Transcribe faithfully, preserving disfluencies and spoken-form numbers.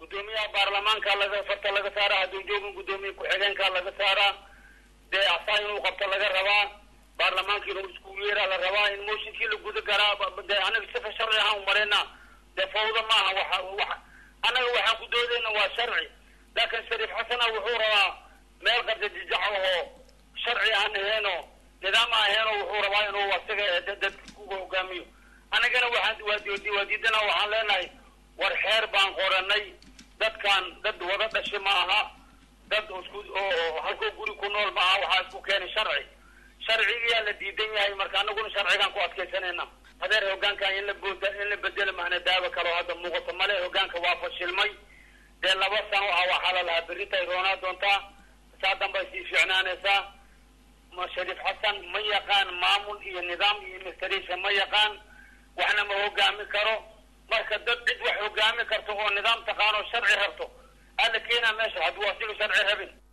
gudoomiyaha baarlamaanka laga farta laga saaraa hadduu joogin gudoomiye ku-xigeenka laga saaraa dee asaa inuu qabto laga rabaa baarlamaanka inuu isku yeeraa la rabaa in mooshinkii la guda garaa dee anaga sifa sharci ahaan u marayna dee fawda maaha waxa waxa anaga waxaan ku doodayna waa sharci laakiin shariif xasana wuxuu rabaa meel qabta jijac oo sharci aan aheeno nidaam aan aheeno wuxuu rabaa inuu asaga dadka ku hogaamiyo anagana waxaan waadiidana waxaan leenahay war xeer baan qoranay dadkan dad wada dhashay ma aha dad isku oo halkoo guri ku nool ma aha waxaa isku keenay sharci sharcigiyaa la diidan yahay marka anaguna sharcigaan ku adkaysanayna hadeer hogaankan in la booda in la bedelo mahna daawa karo hadda muuqato male hogaanka waa fashilmay dee laba sano ah waxaa la lahaa berritay roonaa doontaa saa dambay sii fiicnaanaysaa ma shariif xasan ma yaqaan maamul iyo nidaam iyo administration ma yaqaan waxna ma hogaami karo marka dad cid wax hogaami karto oo nidaam taqaano sharci rabto alla keenaa meesha hadduu asiga sharci rabin